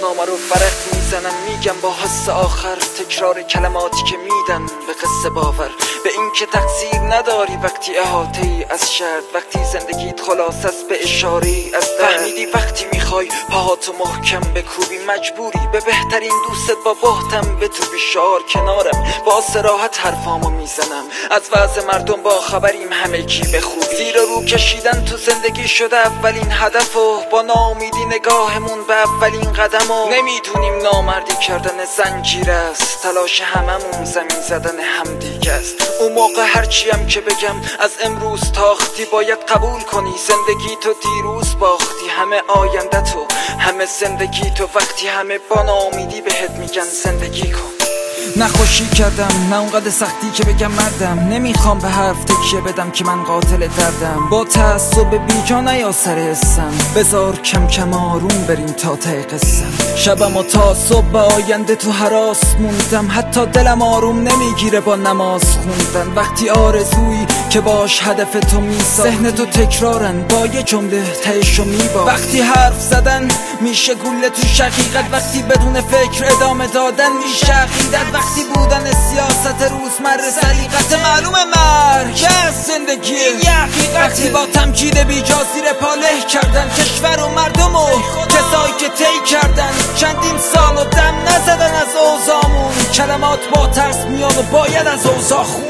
روزنامه رو فرق میزنن، میگم با حس آخر تکرار کلماتی که میدن به قصه باور به این که تقصیر نداری وقتی احاطه ای از شرط، وقتی زندگیت خلاص است به اشاره از درد. فهمیدی وقتی میخوای پاهاتو محکم بکوبی مجبوری به بهترین دوست با بهتم به تو بیشار کنارم، با صراحت حرفامو میزنم، از وضع مردم با خبریم همگی به خوبی. زیر رو کشیدن تو زندگی شده اولین هدف و با ناامیدی نگاهمون به اولین قدم و نمیدونیم نامردی کردن زنجیر است، تلاش هممون زمین زدن همدیگه است. اون موقع هرچیم که بگم از امروز تاختی باید قبول کنی زندگی تو دیروز باختی، همه آینده تو همه زندگی تو، وقتی همه با ناامیدی بهت میگن زندگی کن. نخوشی کردم نه اونقدر سختی که بگم مردم، نمیخوام به حرف تکیه بدم که من قاتل دردم، با تعصب بیجا نیا سر حسم، بذار کم کم آروم بریم تا ته قصم. شبم و تا صبح به آینده تو هراس موندم، حتی دلم آروم نمیگیره با نماز خوندن، وقتی آرزویی که باش هدف تو میسا ذهن تو تکرارن با یه جمله تهشو میبا، وقتی حرف زدن میشه گوله تو شقیقت، وقتی بدون فکر ادامه دادن میشه عقیدت، وقتی بودن سیاست روزمره سلیقت معلوم مرگ از زندگی وقتی با تمجید بیجا زیر پاله کردن کشور و مردم و کسایی که طی کردن چندین سال و دم نزدن از اوضاعمون، کلمات با ترس میان و باید از اوضاع خون.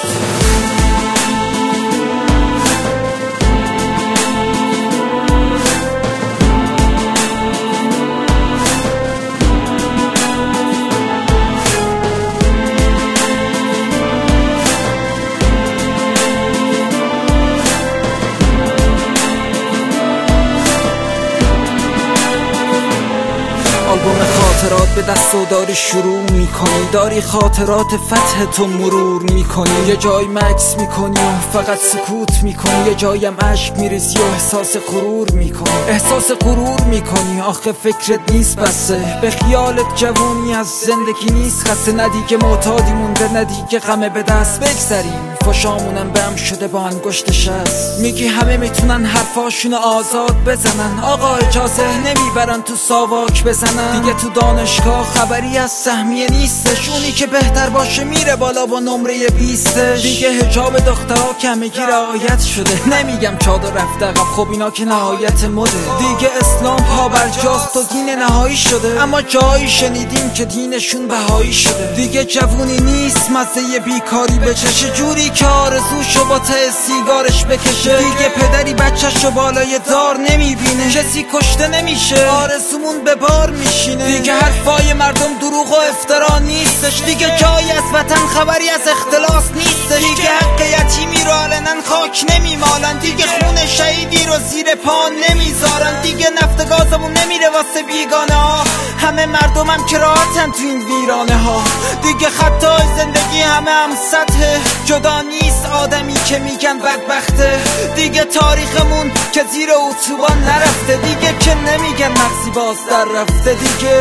آلبوم خاطرات به دست و داری شروع میکنی، داری خاطرات فتح تو مرور میکنی، یه جای مکس میکنی و فقط سکوت میکنی، یه جایم عشق میریزی و احساس غرور میکنی، احساس غرور میکنی آخه فکرت نیست بسه، به خیالت جوونی از زندگی نیست خسته، ندیگه معتادی مونده ندیگه غمه به دست بگذریم، فشامونم بهم شده با انگشت شست، میگی همه میتونن حرفاشون آزاد بزنن، آقا اجازه نمیبرن تو ساواک بزنن، دیگه تو دانشگاه خبری از سهمیه نیستش، اونی که بهتر باشه میره بالا با نمره 20، دیگه حجاب دخترها کمگی رعایت شده، نمیگم چادر رفته عقب خب اینا که نهایت مده، دیگه اسلام پابرجاست و دین نهایی شده، اما جایی شنیدیم که دینشون بهایی شده، دیگه جوونی نیست مزه بیکاری بچشه، جوری که آرزوشو با ته سیگارش بکشه، دیگه پدری بچه‌شو بالای دار نمیبینه، کسی کشته نمیشه آرزومون به بار میشینه، دیگه حرفای مردم دروغ و افترا نیستش، دیگه جایی از وطن خبری از اختلاس نیستش، دیگه حق یتیمی رو علنا خاک نمیمالن، دیگه خون شهیدی رو زیر پا نمیذارن، دیگه نفت گازمون نمیره واسه بیگانه ها، همه مردمم که راحتن تو این ویرانه ها، دیگه خطای زندگی همه هم سطح، جدا نیست آدمی که میگن بدبخته، دیگه تاریخمون که زیر اتوبان نرفته، دیگه که نمیگن مغزی باز در رفته، دیگه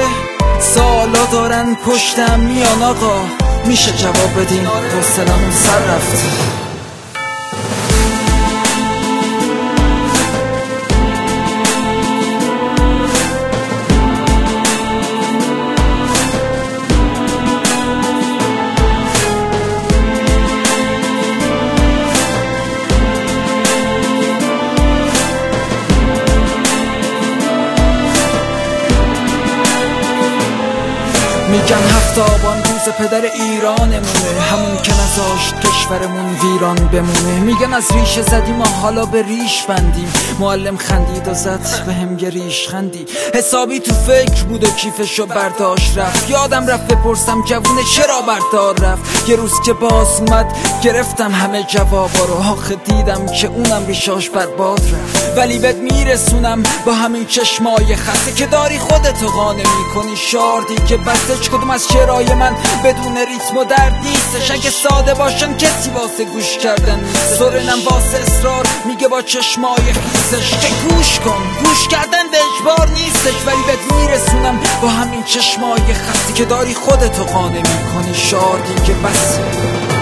سالا دارن پشتم میان آقا میشه جواب بدین حوصله‌مون سر رفته. میگن 7 آبان روز پدر ایرانمونه، همون که نذاشت کشورمون ویران بمونه، میگن از ریشه زدیم و حالا به ریش بندیم، معلم خندید و زد به هم یه ریش خندی، حسابی تو فکر بود و کیفشو برداشت رفت، یادم رفت بپرسم جوونه چرا بردار رفت، یه روز که باز اومد گرفتم همه جوابا رو، آخه دیدم که اونم ریشاش برباد رفت، ولی بهت میرسونم با همین چشمای خسته که داری خودتو قانع میکنی، شعار دیگه بسته کدوم از شعرهای من بدون ریتم و درد نیستش، اگه ساده باشن کسی واسه گوش کردن نیست، سرنم واسه اصرار میگه با چشمای خیسش که گوش کن، گوش کردن به اجبار نیستش، ولی بهت میرسونم با همین چشمای خسته که داری خودتو قانع میکنی، شعار دیگه بسه.